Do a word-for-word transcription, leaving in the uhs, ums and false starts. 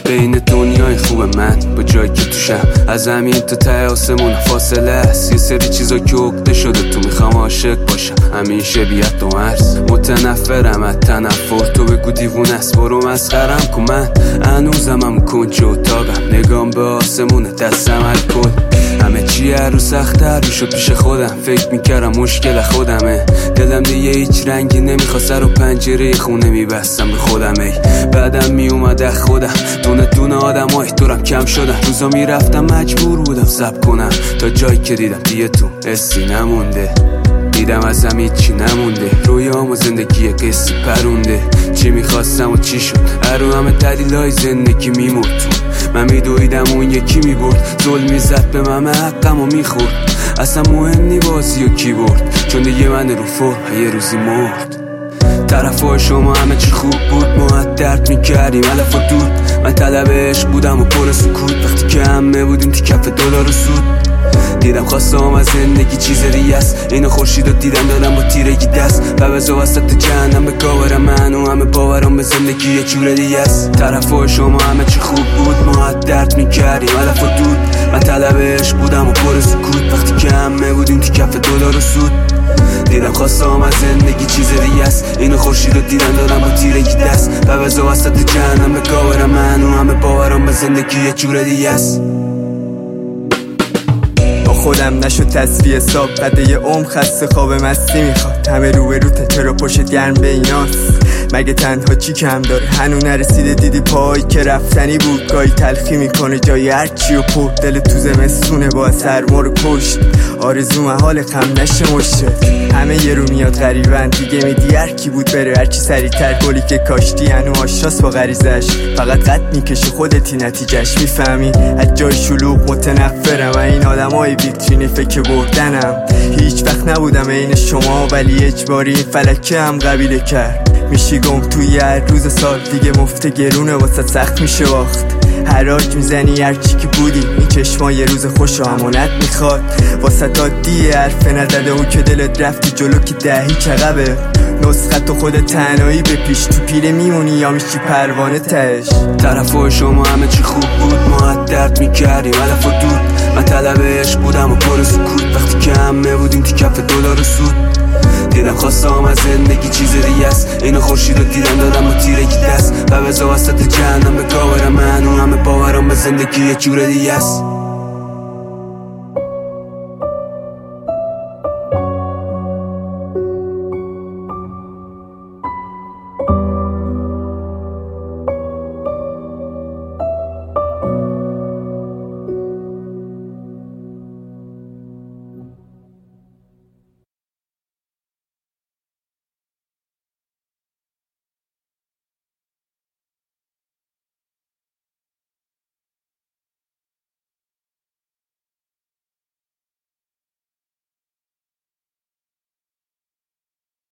بین دنیای خوب من با جایی که توشم، از زمین تا ته آسمون فاصله است. یه سری چیزا که عقده شده تو میخوام عاشق باشم، همیشه بیاد و مرز. متنفرم از تنفر، تو بگو دیوونه است برو مسخرم کن. من هنوزم هم کنج اتاقم، نگام به آسمون دستم الکل. همه چی هر رو سخت‌تر میشد پیش خودم، فکر میکردم مشکل خودمه. دلم دیگه هیچ رنگی نمیخواست، سر و پنجره خونه میبستم به خودم. ای بعدم میومد از خودم، دونه دونه آدم های دورم کم شدن. روزا میرفتم مجبور بودم صبر کنم، تا جایی که دیدم دیگه تو حسی نمونده. دیدم ازم هیچی نمونده، رویام و زندگی قصی پرونده. چی میخواستم و چی شد، هرو همه دلیلای زندگی میمرد تو. من میدویدم اون یکی میبرد، ظلم میزد به من حقم و میخورد. اصلا مهم نی بازی و کی برد، چون دیگه من رو فرم یه روزی مرد. طرفای شما همه چی خوب بود، ما درد میکردیم علف و دود. من طلب عشق بودم و پر سکوت، وقتی که همه بودیم تو کف دلار و سود. دیدم خواستم از زندگی چیز دیگه است، اینو خورشید رو دیدم دادم با تیرگی دست. و بزا وسط جهنم به گاورم من و همه باورم به زندگی یه جور دیگه است. طرفای شما همه چی خوب بود، ما درد میکردیم علف و دود. من طلب عشق بودم و پر سکوت، وقتی که همه بودیم تو کف دلار و سود. دیدم خواستم از زندگی چیز دیگه است، اینو خورشید رو دیدم دادم با تیرگی دست. و بزا وسط جهنم به گاورم من و همه باورم به زندگی یه جور دیگه است. خودم نشد تصفیه حساب، قده یه عمر خسته خواب مستی میخواد. همه رو به رو تا چرا پشت گرم به ایناست، مگه تنها چی کم داره؟ هنو نرسیده دیدی پای که رفتنی بود. گاهی تلخی میکنه جای هرچی و پر، دل تو زمستونه با سرما رو کشت. آرزو محال خم نشه مشت، همه یه رو میاد غریبن. دیگه میدی هر کی بود بره هرچی سریعتر، گلی که کاشتی هنو آشاس با غریزش. فقط قد میکشه خودتی نتیجهش، میفهمی از جای شلوغ متنفرم. و این آدمای ویترینی فکر بردنم، هیچ وقت نبودم عین شما، ولی اجباری این فلکه هم قبیله کرد. میشی گم توی هر روز سال، دیگه مفت گرونه واسه سخت میشه باخت. حراج میزنی هرچی که بودی، این چشما یه روز خوش و امانت میخواد. واسه عادیه حرف نزده اون که دلت رفتی جلو که دهی چقبه. نسخت تو خود تنهایی به پیش، تو پیله میمونی یا میشی پروانه تهش. طرفای شما همه چی خوب بود، ما درد میکردیم علف و دود. من طلب عشق بودم و پر سکوت، وقتی که همه بودیم تو کف دلار و سود. دیدم خواستم از زندگی چیز دیگه است، اینو خورشید رو دیدم دادم با تیرگی دست. و بزا وسط جهنم به گاورم من و همه باورم به زندگی یه جور دیگه است.